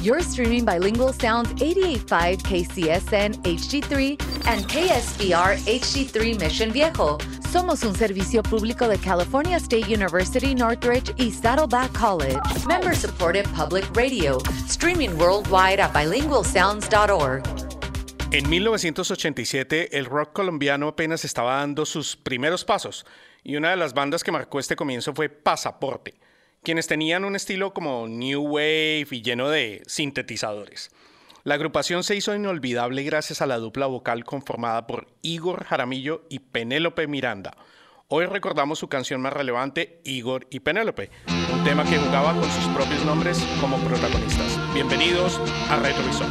You're streaming Bilingual Sounds 88.5 KCSN HD3 and KSBR HD3 Mission Viejo. Somos un servicio público de California State University, Northridge y Saddleback College. Member-supported public radio. Streaming worldwide at bilingualsounds.org. En 1987, el rock colombiano apenas estaba dando sus primeros pasos, y una de las bandas que marcó este comienzo fue Pasaporte, quienes tenían un estilo como New Wave y lleno de sintetizadores. La agrupación se hizo inolvidable gracias a la dupla vocal conformada por Igor Jaramillo y Penélope Miranda. Hoy recordamos su canción más relevante, Igor y Penélope, un tema que jugaba con sus propios nombres como protagonistas. Bienvenidos a Retrovisor.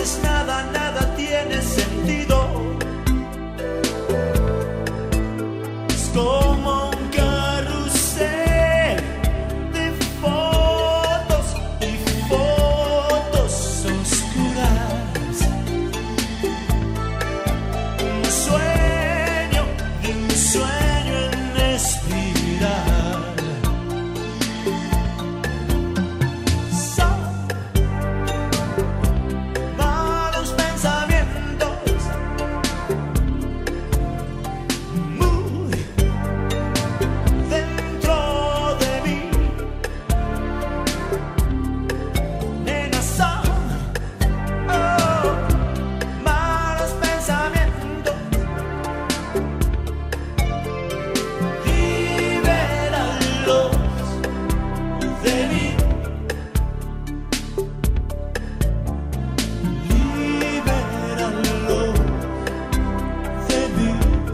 veces nada tiene sentido. Es como un carrusel de fotos y fotos oscuras. Un sueño en espiral. Son malos pensamientos muy dentro de mí. Nena, son malos pensamientos. Libéralos de mí. Libéralos de mí.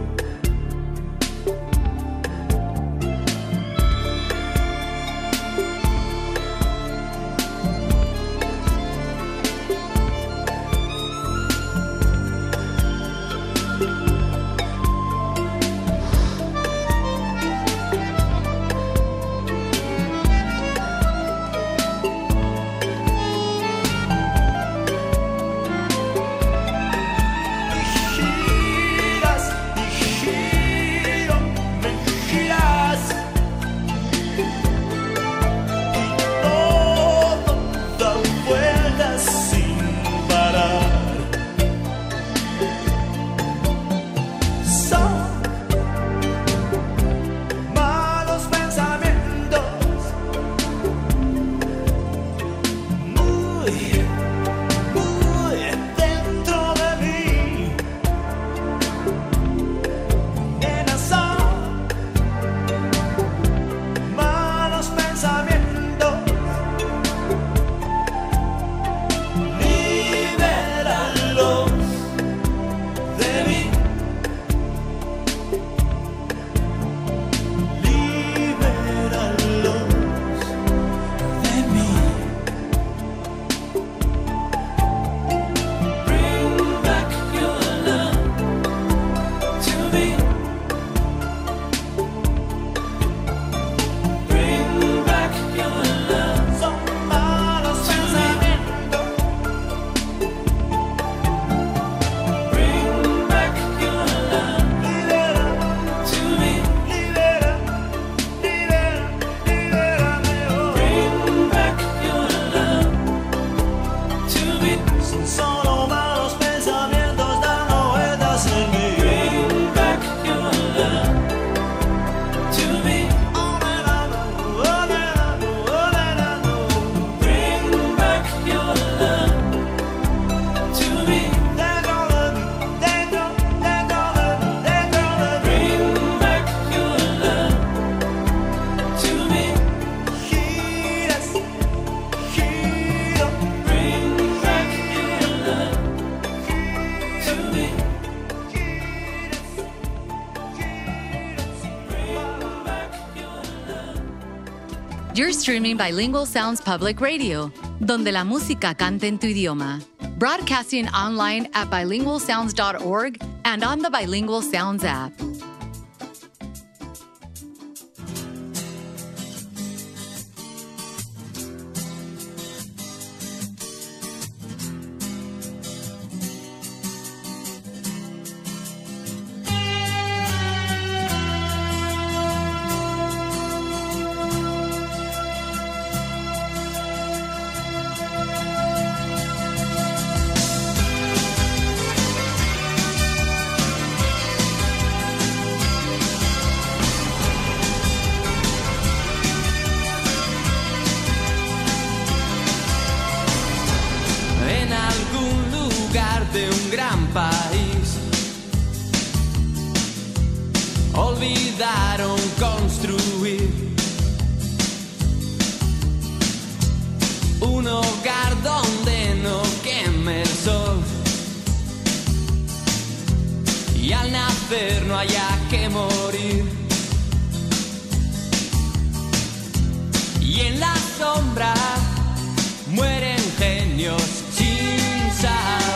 Giras y giro, me giras y todo da vueltas sin parar. Son malos pensamientos muy dentro de mí. Nena, son malos pensamientos. Libéralos de mí. Libéralos de mí. Bring back your love to me. Bring back your love. Son malos pensamientos. Bring back your love. Libera to me. Libera, libérame. Bring back your love to me. Son solo malos pensamientos dando vueltas en mí. Bring back your love to me. Ordenando. Bring back your love to me. Dentro de mí. Bring back your love to me. Giras, giro. Bring back your love to me. Giras, bring back your love. You're streaming Bilingual Sounds Public Radio, donde la música canta en tu idioma. Broadcasting online at bilingualsounds.org and on the Bilingual Sounds app. En algún lugar de un gran país olvidaron construir un hogar donde no queme el sol y al nacer no haya que morir. Y en la sombra mueren genios sin saber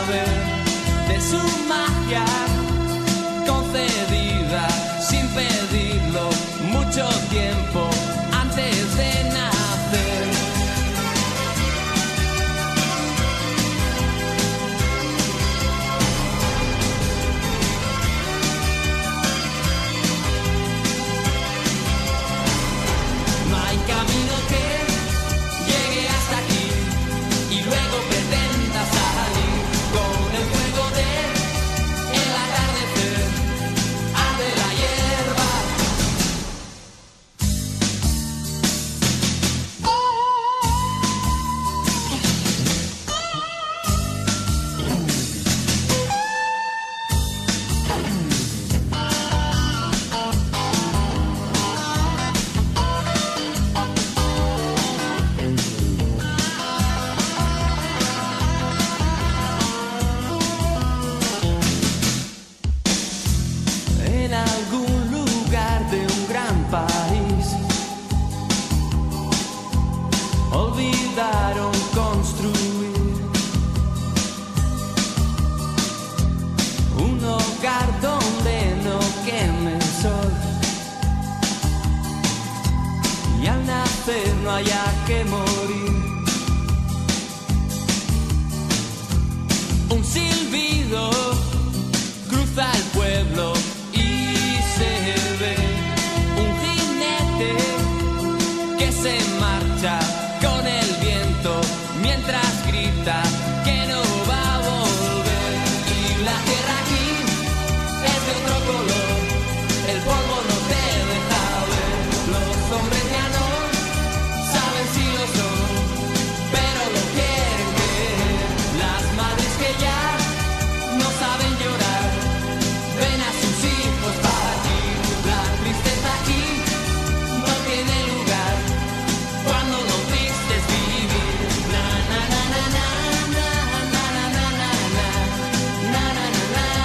grita que no va a volver. Y la tierra aquí es de otro color, el polvo no te deja ver. Los hombres ya no saben si lo son, pero lo quieren creer. Las madres que ya no saben llorar, ven a sus hijos partir. La tristeza aquí no tiene lugar cuando lo triste es vivir. Na na na na na na na na na na na na na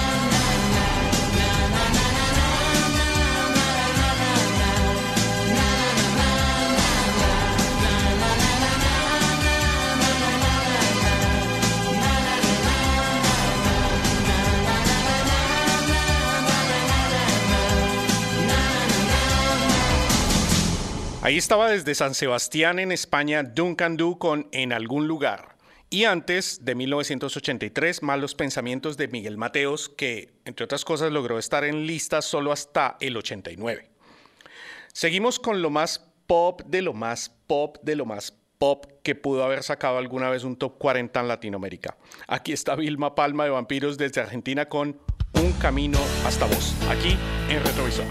Ahí estaba desde San Sebastián en España Duncan Du con En algún lugar. Y antes de 1983, Malos pensamientos de Miguel Mateos, que entre otras cosas logró estar en listas solo hasta el 89. Seguimos con lo más pop de lo más pop de lo más pop que pudo haber sacado alguna vez un top 40 en Latinoamérica. Aquí está Vilma Palma de Vampiros desde Argentina con Un camino hasta vos, aquí en Retrovisor.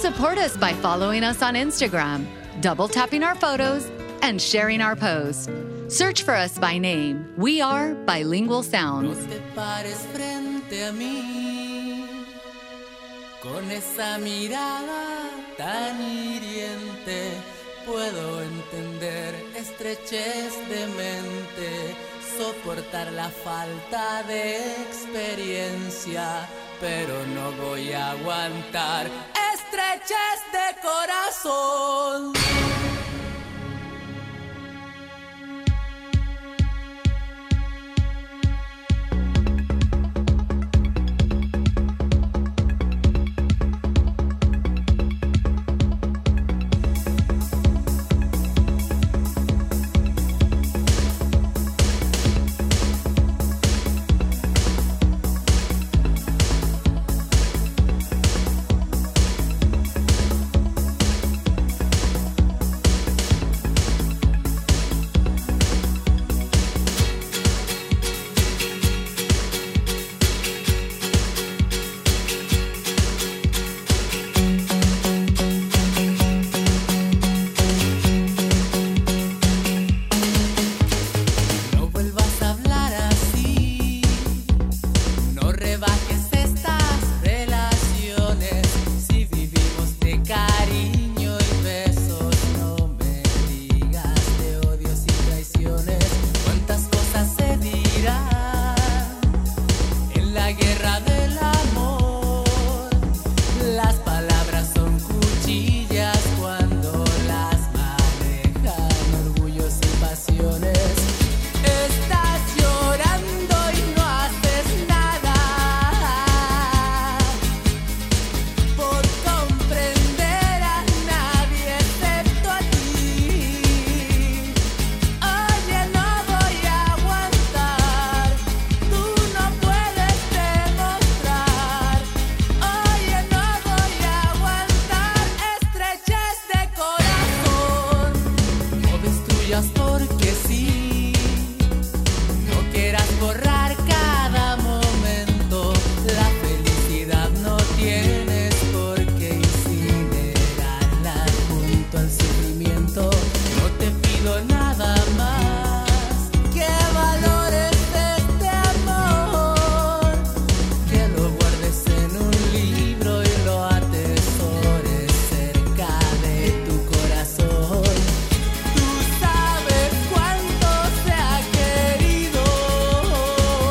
Support us by following us on Instagram, double tapping our photos, and sharing our posts. Search for us by name. We are Bilingual No Sound. te pares frente a mí con esa mirada tan hiriente. Puedo entender estrechez de mente, soportar la falta de experiencia, pero no voy a aguantar estrechez de corazón. No vuelvas a hablar así, no rebajes estas relaciones. Si vivimos de cariño y besos, no me digas de odios y traiciones. Cuántas cosas se dirán en la guerra del amor. Las palabras son cuchillas cuando las manejan orgullos y pasiones. Estás llorando y no haces nada por comprender a nadie excepto a ti. Oye, no voy a aguantar, tú no puedes demostrar. Oye, no voy a aguantar estrechez de corazón. No destruyas porque sí. No quieras borrar cada momento. La felicidad no tienes por qué incinerarla junto al sufrimiento. No te pido nada más que valores este amor, que lo guardes en un libro y lo atesores cerca de tu corazón. Tú sabes cuánto se ha querido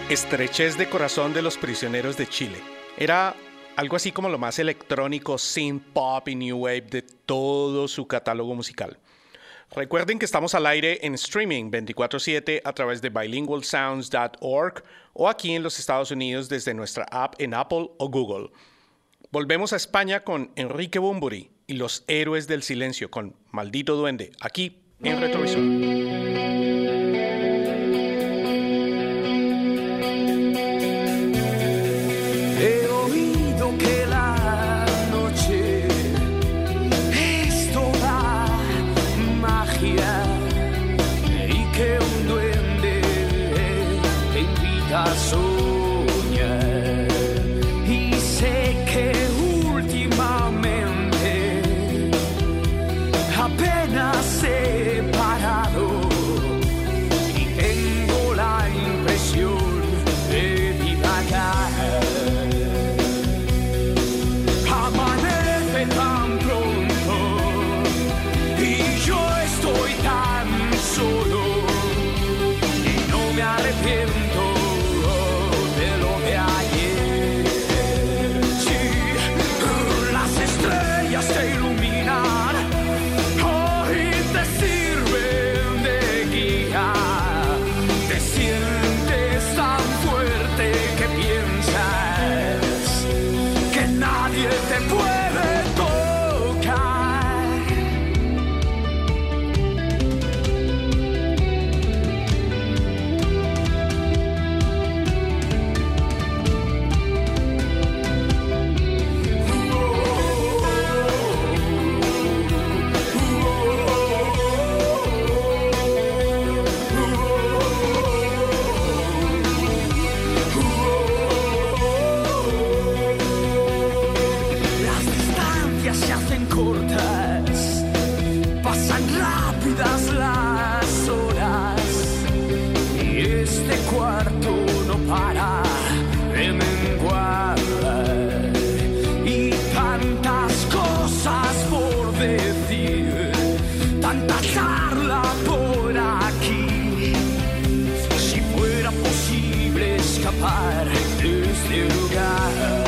Estrechez de corazón de los prisioneros de Chile. Era algo así como lo más electrónico, synth pop y new wave de todo su catálogo musical. Recuerden que estamos al aire en streaming 24/7 a través de bilingualsounds.org o aquí en los Estados Unidos desde nuestra app en Apple o Google. Volvemos a España con Enrique Bunbury y los Héroes del Silencio con Maldito Duende, aquí en Retrovisor. He oído que la noche es toda magia y que un duende te invita a soñar. Y sé que últimamente apenas he parado y tengo la impresión de divagar. Amanece tan pronto y yo estoy tan solo y no me arrepiento de lo de ayer. Sí, las estrellas te iluminan, hoy te sirven de guía. Te sientes tan fuerte que piensas que nadie te puede tocar. Las distancias se hacen cortas, pasan rápidas las horas y este cuarto no para de menguar. Y tantas cosas por decir, tanta charla por aquí. Si fuera posible escapar de este lugar.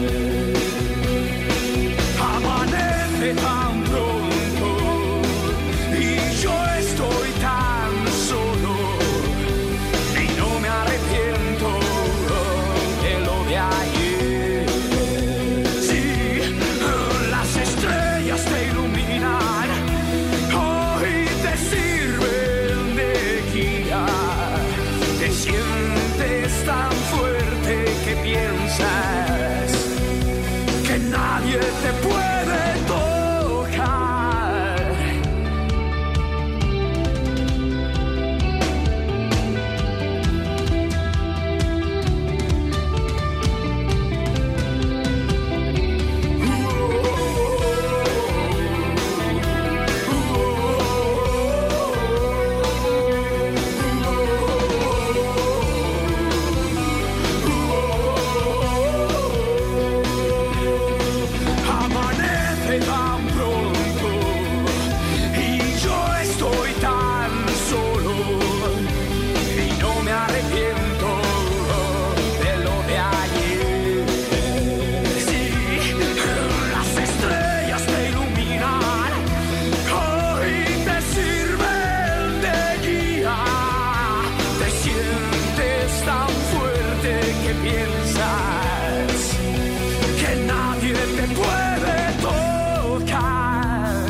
Amanece tan pronto y yo estoy tan solo y no me arrepiento de lo de ayer. Sí, las estrellas te iluminan, hoy te sirven de guía. Te sientes tan fuerte que piensas que nadie te puede tocar. Amanece tan pronto y yo estoy tan solo y no me arrepiento de lo de ayer. Sí, las estrellas te iluminan, hoy te sirven de guía. Te sientes tan fuerte que piensas que nadie te puede tocar.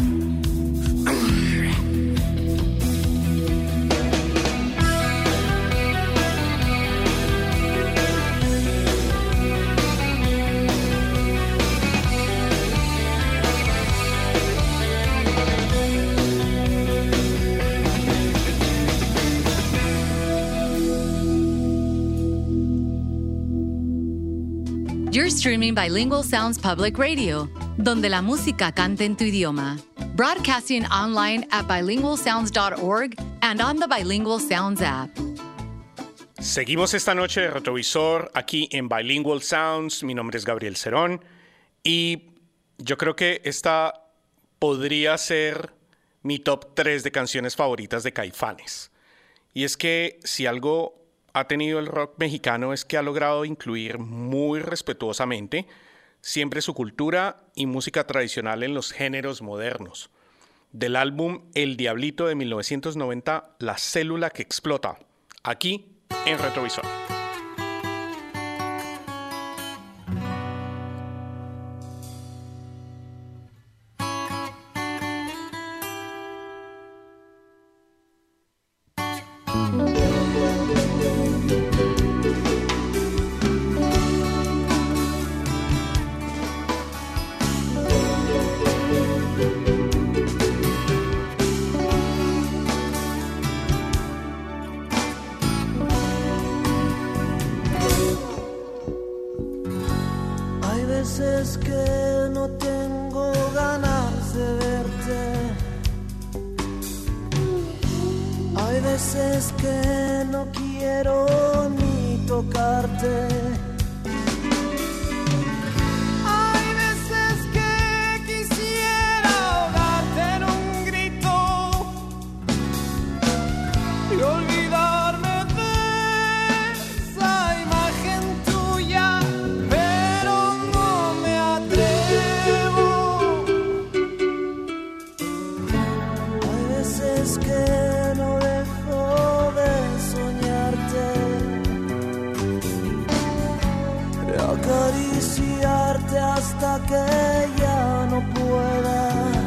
You're streaming Bilingual Sounds Public Radio, donde la música canta en tu idioma. Broadcasting online at bilingualsounds.org and on the Bilingual Sounds app. Seguimos esta noche de Retrovisor aquí en Bilingual Sounds. Mi nombre es Gabriel Cerón y yo creo que esta podría ser mi top 3 de canciones favoritas de Caifanes. Y es que si algo ha tenido el rock mexicano es que ha logrado incluir muy respetuosamente siempre su cultura y música tradicional en los géneros modernos. Del álbum El Diablito de 1990, La Célula que Explota, aquí en Retrovisor. veces que no tengo ganas de verte. Hay veces que no quiero ni tocarte. Hay veces que quisiera ahogarte en un grito y olvidarme de esa imagen tuya, pero no me atrevo. Hay veces que no dejo de soñarte, de acariciarte hasta que ya no pueda.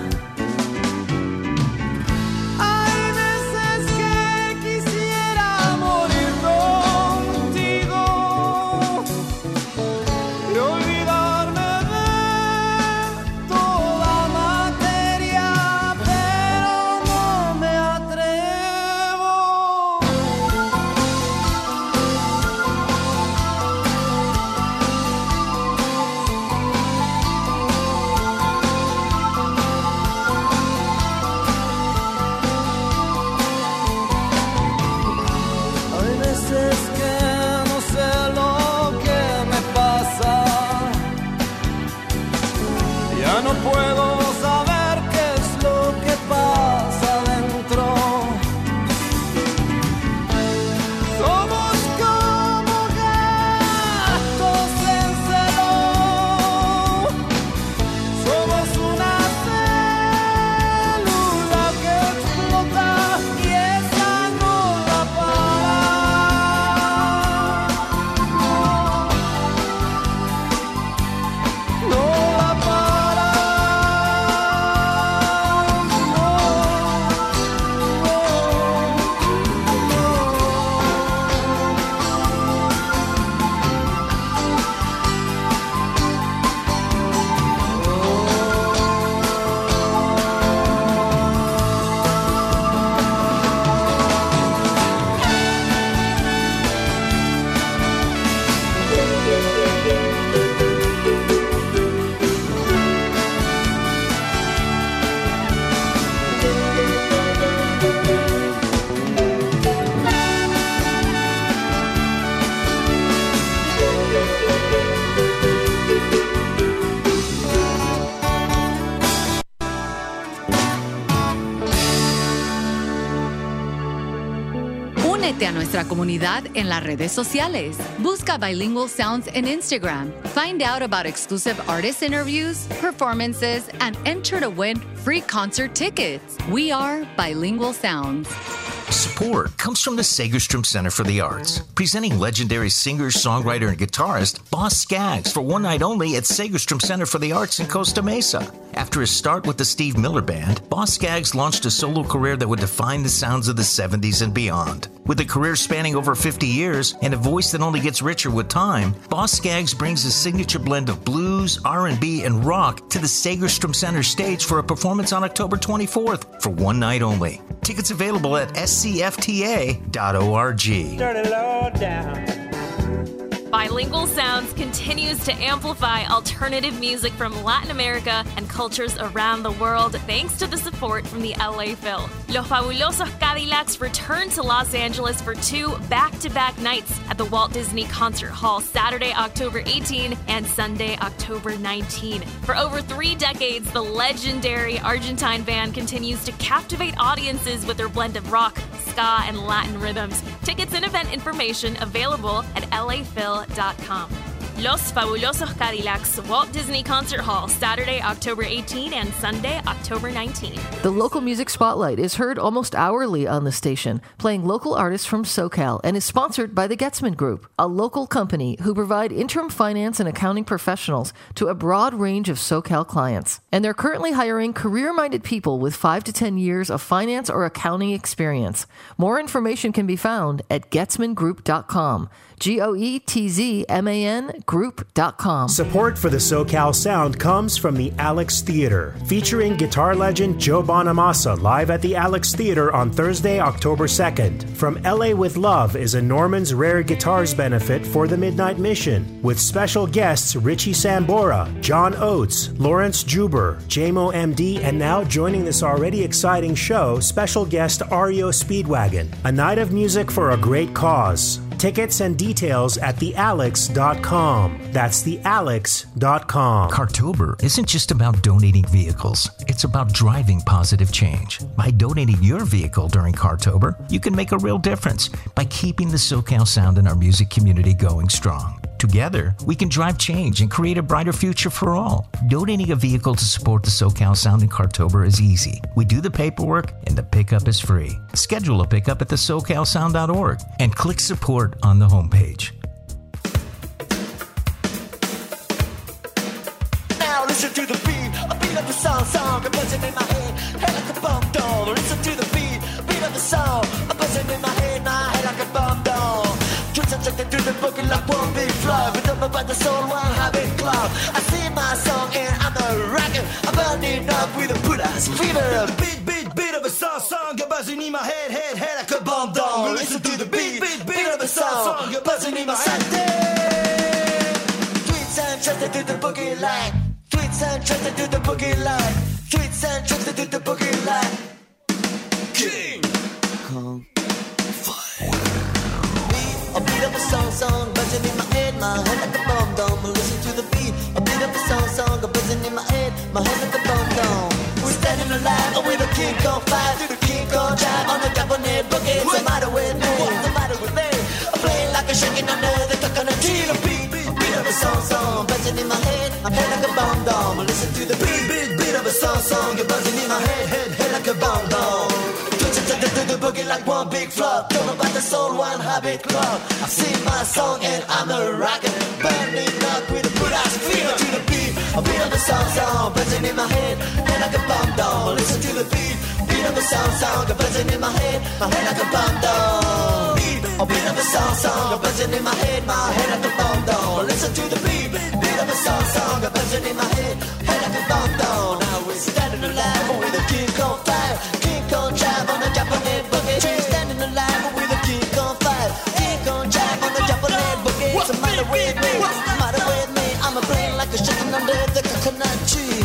Únete a nuestra comunidad en las redes sociales. Busca Bilingual Sounds en Instagram. Find out about exclusive artist interviews, performances, and enter to win free concert tickets. We are Bilingual Sounds. Support comes from the Segerstrom Center for the Arts, presenting legendary singer, songwriter, and guitarist Boss Skaggs for one night only at Segerstrom Center for the Arts in Costa Mesa. After his start with the Steve Miller Band, Boss Skaggs launched a solo career that would define the sounds of the 70s and beyond. With a career spanning over 50 years and a voice that only gets richer with time, Boss Skaggs brings his signature blend of blues, R&B, and rock to the Segerstrom Center stage for a performance on October 24th for one night only. Tickets available at scfta.org. Turn it low down. Bilingual Sounds continues to amplify alternative music from Latin America and cultures around the world thanks to the support from the LA Phil. Los Fabulosos Cadillacs return to Los Angeles for 2 back-to-back nights at the Walt Disney Concert Hall Saturday, October 18 and Sunday, October 19. For over 3 decades, the legendary Argentine band continues to captivate audiences with their blend of rock, ska, and Latin rhythms. Tickets and event information available at laphil.com. Los Fabulosos Cadillacs, Walt Disney Concert Hall, Saturday, October 18 and Sunday, October 19. The local music spotlight is heard almost hourly on the station, playing local artists from SoCal, and is sponsored by the Getzman Group, a local company who provide interim finance and accounting professionals to a broad range of SoCal clients. And they're currently hiring career-minded people with 5 to 10 years of finance or accounting experience. More information can be found at getzmangroup.com. GOETZMAN group.com. Support for the SoCal Sound comes from the Alex Theater, featuring guitar legend Joe Bonamassa live at the Alex Theater on Thursday, October 2nd. From LA with Love is a Norman's Rare Guitars benefit for the Midnight Mission, with special guests Richie Sambora, John Oates, Lawrence Juber, JMO MD, and now joining this already exciting show, special guest Ario Speedwagon. A night of music for a great cause. Tickets and details at thealex.com. That's thealex.com. Cartober isn't just about donating vehicles. It's about driving positive change. By donating your vehicle during Cartober, you can make a real difference by keeping the SoCal Sound and our music community going strong. Together, we can drive change and create a brighter future for all. Donating a vehicle to support the SoCal Sound in Cartober is easy. We do the paperwork and the pickup is free. Schedule a pickup at thesocalsound.org and click support on the homepage. Now listen to the beat, a beat of the song, a buzzing in my head like a bomb doll. Listen to the beat of the song, a buzzing in my head like a bomb doll. Twitch and check through the book like one big flow. But up about the soul, one habit club. I sing my song and I'm a rocker. I'm burning up with a put-ass fever. Beat of a song, a buzzing in my head like a bomb doll. Listen to the beat of a song, a buzzing in my head. Tweets and trust to the boogie line. Tweets and trust to the boogie line. Tweets and trust to the boogie line. King Kong Fire. A beat of a song, buzzing in my head like a bomb dome. Listen to the beat, a beat of a song, a buzzing in my head like a bomb dome. We're standing alive with a King Kong fire, through the King Kong drive on the Japanese boogie. What's the matter with me? What's the matter with me? I'm playing like a shaking under the coconut tree. A beat of a song, buzzing in my head like a bomb dome. Listen to the beat of a song, you're buzzing in my head like a bomb dome. To the boogie like one big flop. Don't know about the soul, one habit club. I sing my song and I'm a rocker. Burning up with a put-ass fever. To the beat, a beat of a song, buzzing in my head like a bomb doll. Listen to the beat of a song, buzzing in my head like a bomb doll. A beat of a song, buzzing in my head like a bomb doll. Listen to the beat of a song, buzzing in my head like a bomb doll. Now we're standing alive with a King Kong fire. King Kong drive on the Japanese boogie. Standing alive with a King Kong fire. King Kong drive on the Japanese boogie. What's the matter with me? What's the matter with me? I'm a brain like a chicken under the coconut tree.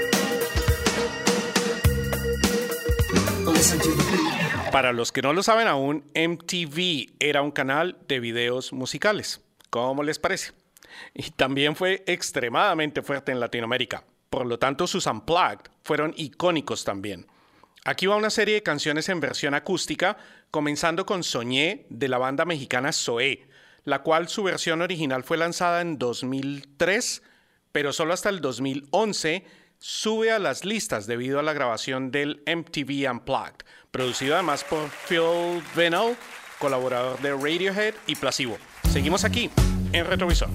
Listen to the beat. Para los que no lo saben aún, MTV era un canal de videos musicales. ¿Cómo les parece? Y también fue extremadamente fuerte en Latinoamérica. Por lo tanto, sus Unplugged fueron icónicos también. Aquí va una serie de canciones en versión acústica, comenzando con Soñé de la banda mexicana Zoé, la cual su versión original fue lanzada en 2003, pero solo hasta el 2011 sube a las listas debido a la grabación del MTV Unplugged, producido además por Phil Vinyl, colaborador de Radiohead y Placebo. Seguimos aquí en Retrovisor.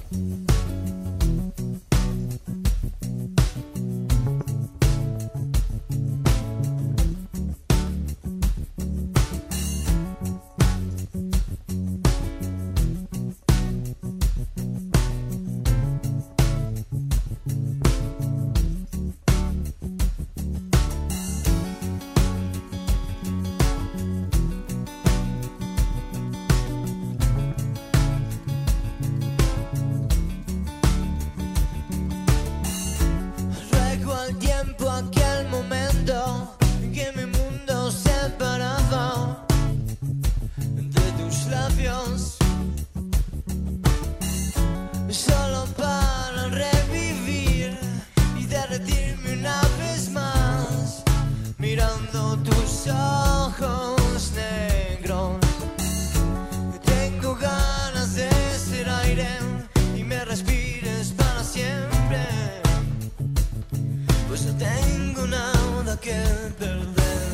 que perder.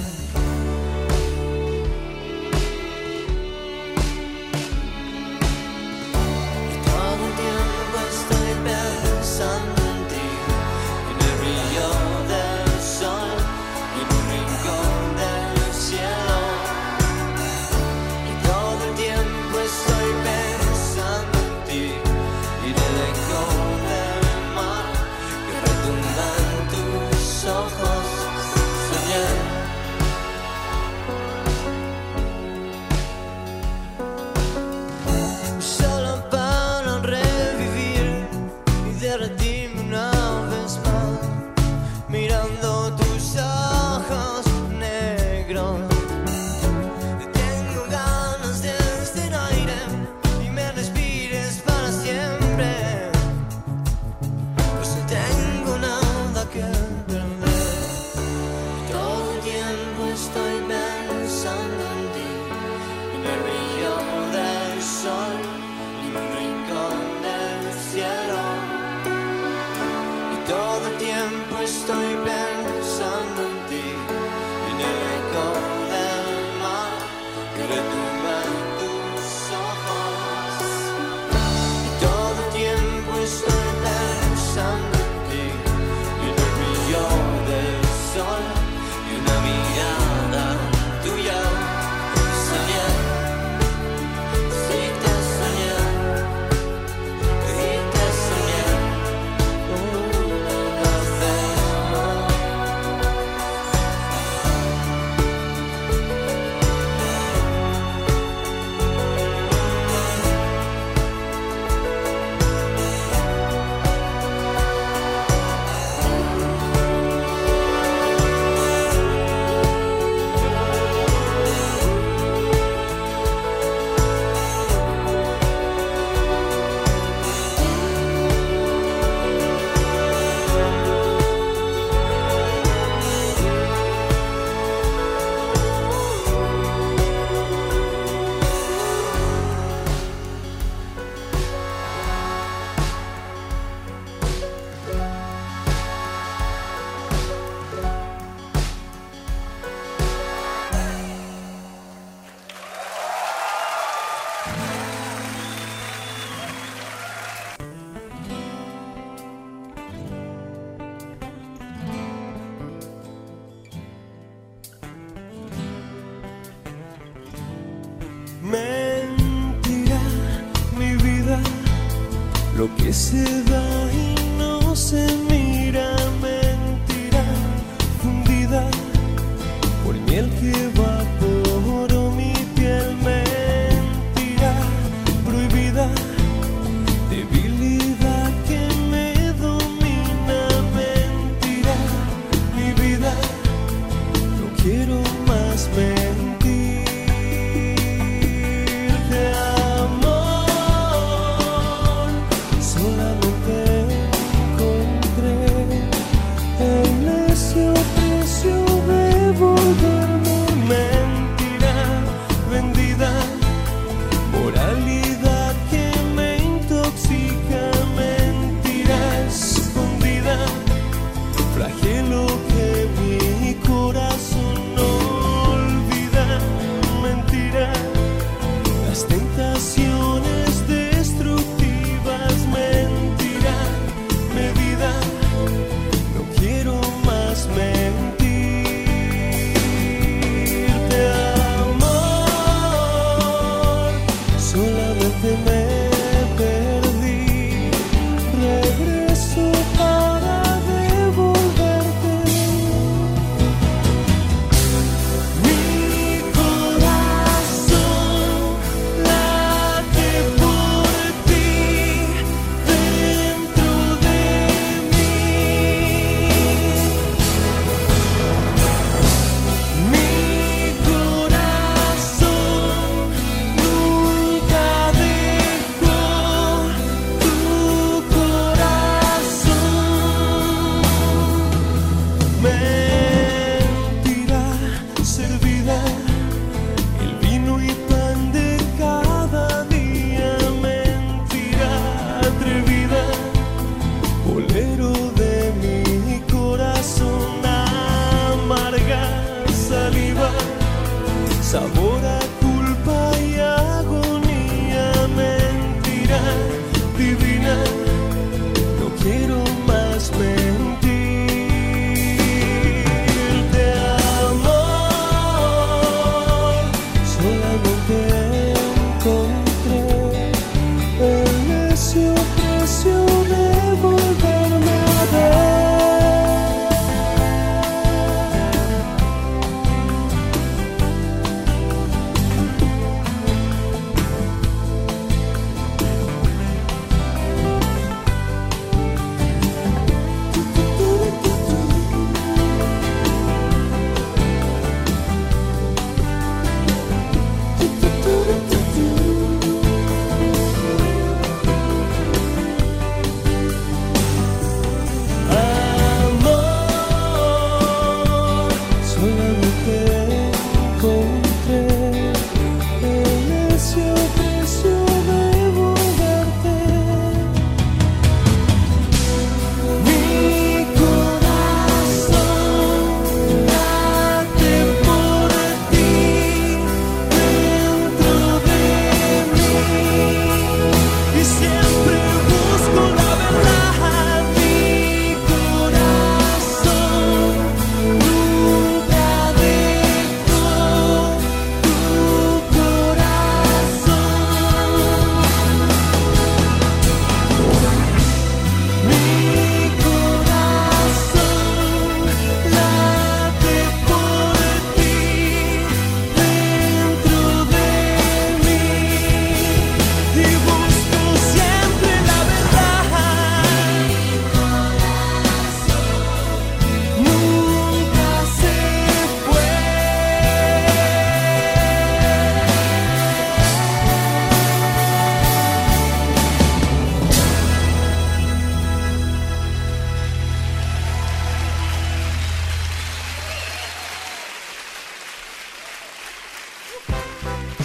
Y todo el tiempo estoy pensando en ti, en el brillo del sol, en un rincón del cielo. Y todo el tiempo estoy pensando en ti, y en el eco del mar que retumba en tus ojos. Soñé. Solo para revivir y derretirme una vez más, mirando tus ojos negros. Tengo ganas de este aire y me respires para siempre, pues no tengo nada que perder. Todo el tiempo estoy pensando en ti, en el brillo del sol, en un rincón del cielo. Y todo el tiempo estoy pensando en ti, en el eco del mar que retumba en tus ojos. Y todo el tiempo estoy pensando en ti, en el brillo del sol y una mirada tuya. Soñé, sí te soñé, sí te soñé una vez más. Mentira, mi vida, lo que se da y no se mira. Mentira, fundida por miel que evaporó mi piel. Mentira, prohibida, debilidad que me domina. Mentira, mi vida, no quiero más mentir. Tentaciones destructivas, mentiras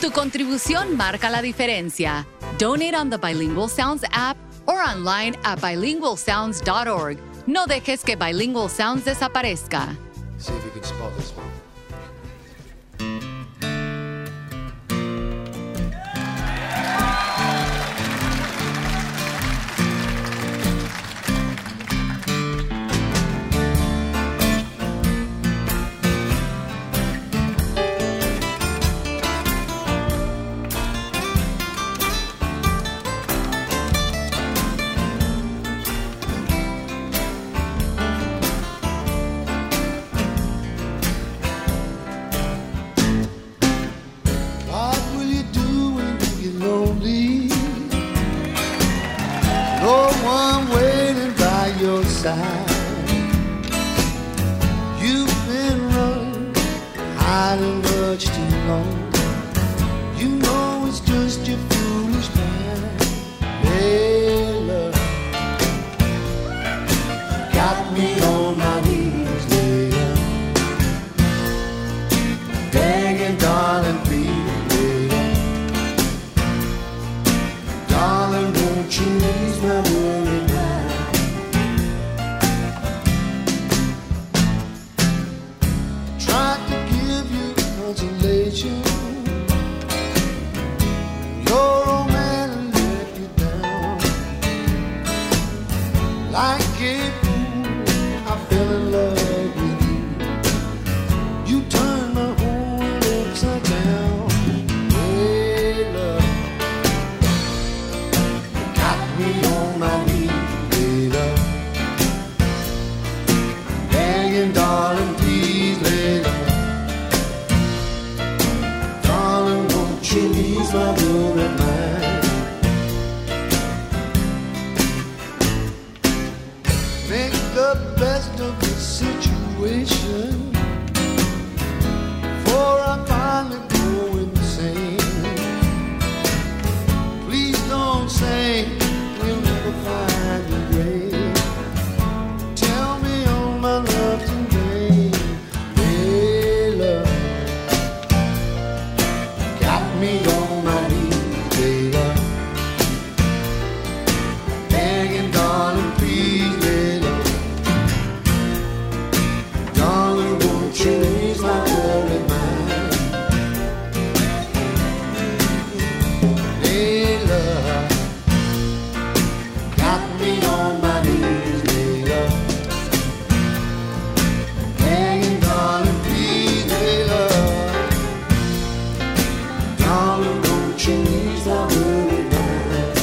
Tu contribución marca la diferencia. Donate on the Bilingual Sounds app or online at bilingualsounds.org. No dejes que Bilingual Sounds desaparezca. See if you can spot this one. You've been running, hiding much too long. You know it's just your foolish mind. Hey, love, got me on my knees, love, begging, darling, please, love. Darling, won't you ease my worry mind? Your old man let you down. Like a fool, I fell in love with you. You turned my whole world upside down. Hey, love, you got me on my knees, hey, love, begging, darling, please, hey, love. She needs my room at night. Make the best of the situation, for I finally go insane. Please don't say we'll never find a grave. Tell me all my love's in vain. Hey, love, me on my knees, baby, begging, darling, please, baby, darling, won't you ease my worry mind? Hey, love, got me on my knees, baby, begging, darling, please, baby. Darling, don't you ease my worry mind?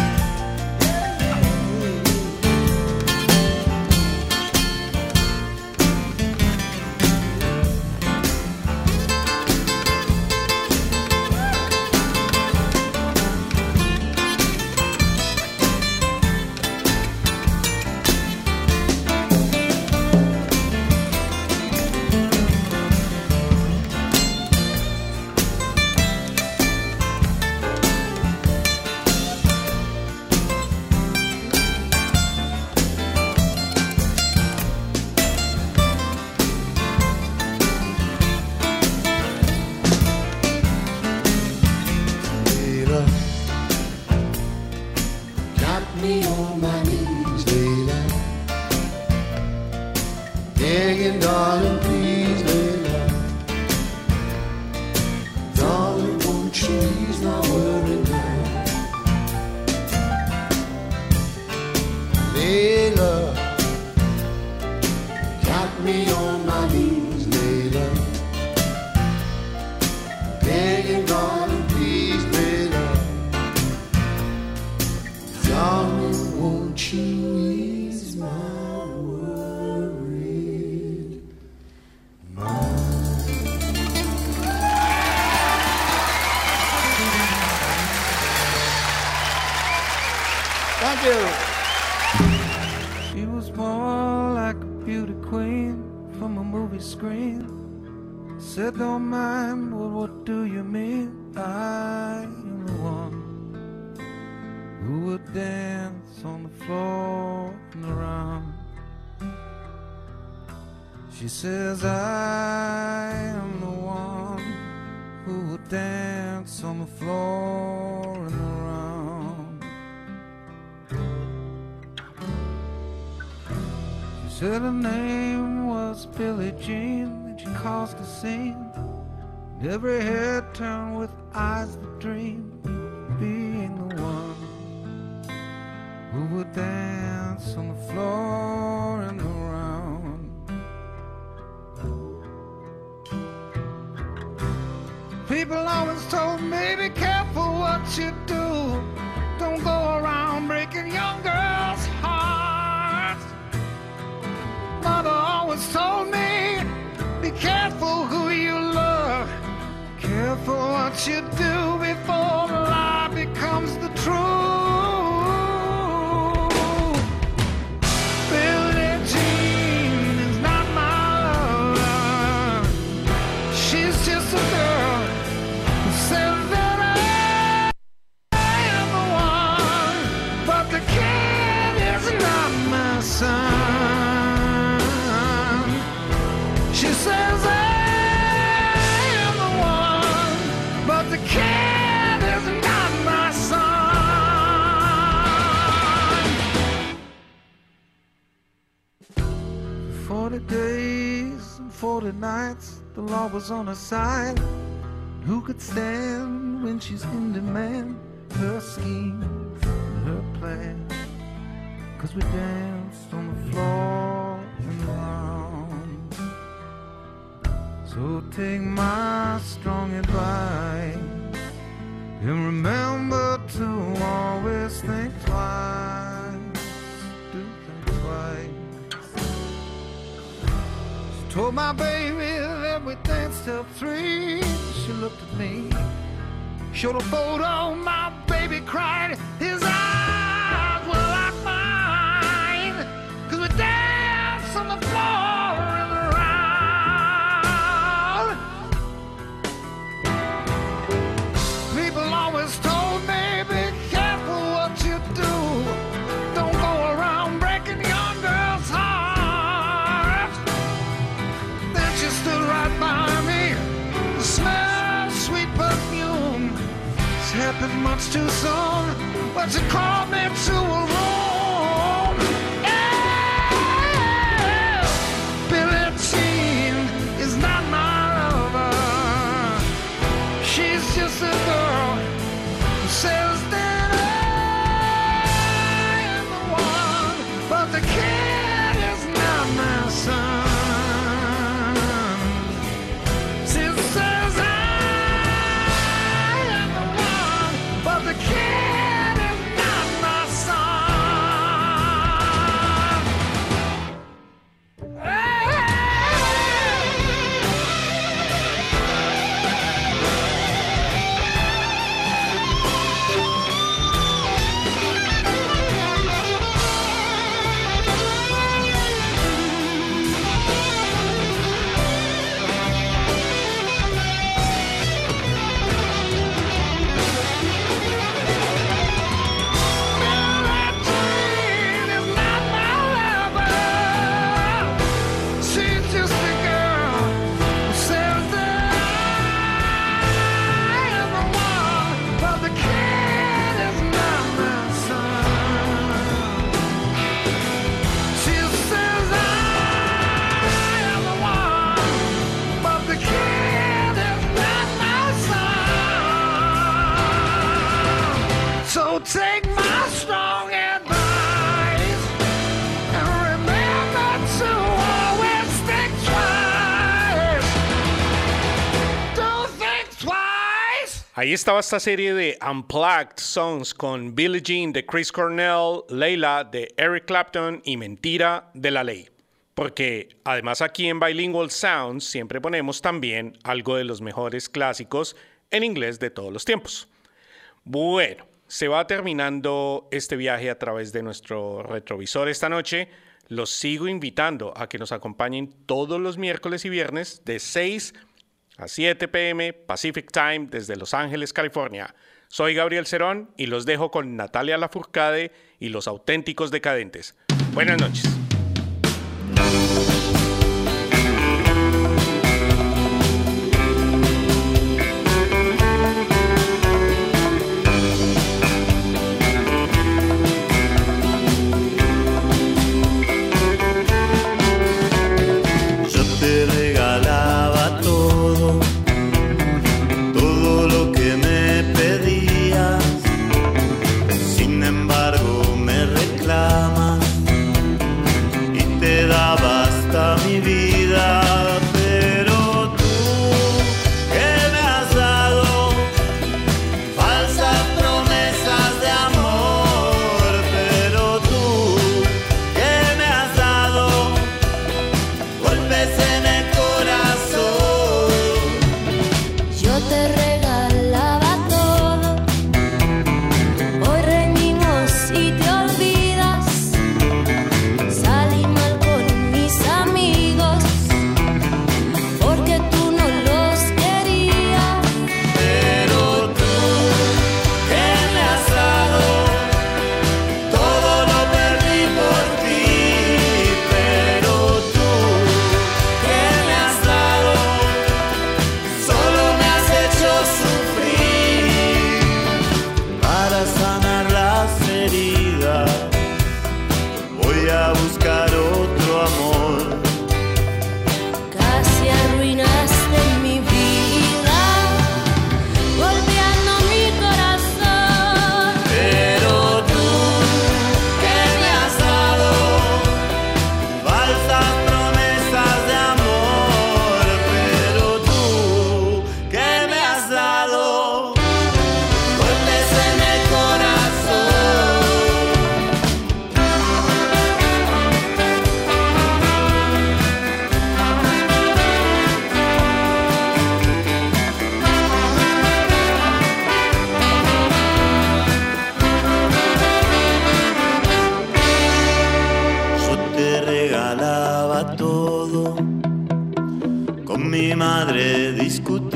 Begging, darling, please, Layla. Darling, won't you ease my worry now? Layla, got me on my knees, Layla. Begging, darling, please, Layla. Darling, won't you ease my Thank you. She was more like a beauty queen from a movie screen. Said, don't mind, well, what do you mean? I am the one who would dance on the floor and around. She says, I am the one who would dance dance on the floor and around. She said her name was Billie Jean, and she caused a scene. And every head turned with eyes that dream, being the one who would dance on the floor and around. People always told me, be careful what you do. Don't go around breaking young girls' hearts. Mother always told me, be careful who you love. Careful what you do before the lie becomes the truth. Billie Jean is not my lover. She's just a girl who says that I am the one, but the kid is not my son. She says I am the one, but the kid is not my son. 40 days and 40 nights, the law was on her side. Who could stand when she's in demand? Her scheme and her plan. 'Cause we danced on the floor and around. So take my strong advice and remember to always think twice. Do think twice. She told my baby that we danced till 3. She looked at me, showed a photo, my baby cried. His eyes were like mine, 'cause we danced on the floor and around. People always told me, be careful what you do. Don't go around breaking young girls' hearts. Then she stood right by me, the smell of sweet perfume. It's happened much too soon, but she called me to a room. Yeah. Billie Jean is not my lover. She's just a girl who says that I am the one, but the kid is not my son. She says I am the one, but the kid is not my son. She's just a girl who says that I am the one, but the kid is not my son. She says I am the one, but the kid is not my son. So take my strong advice and remember to always think twice. Don't think twice. Ahí estaba esta serie de Unplugged Songs con Billie Jean de Chris Cornell, Layla de Eric Clapton y Mentira de La Ley. Porque además aquí en Bilingual Sounds siempre ponemos también algo de los mejores clásicos en inglés de todos los tiempos. Bueno, se va terminando este viaje a través de nuestro retrovisor esta noche. Los sigo invitando a que nos acompañen todos los miércoles y viernes de 6 a 7 p.m. Pacific Time desde Los Ángeles, California. Soy Gabriel Cerón y los dejo con Natalia Lafourcade y los Auténticos Decadentes. Buenas noches. todo. Con mi madre discutí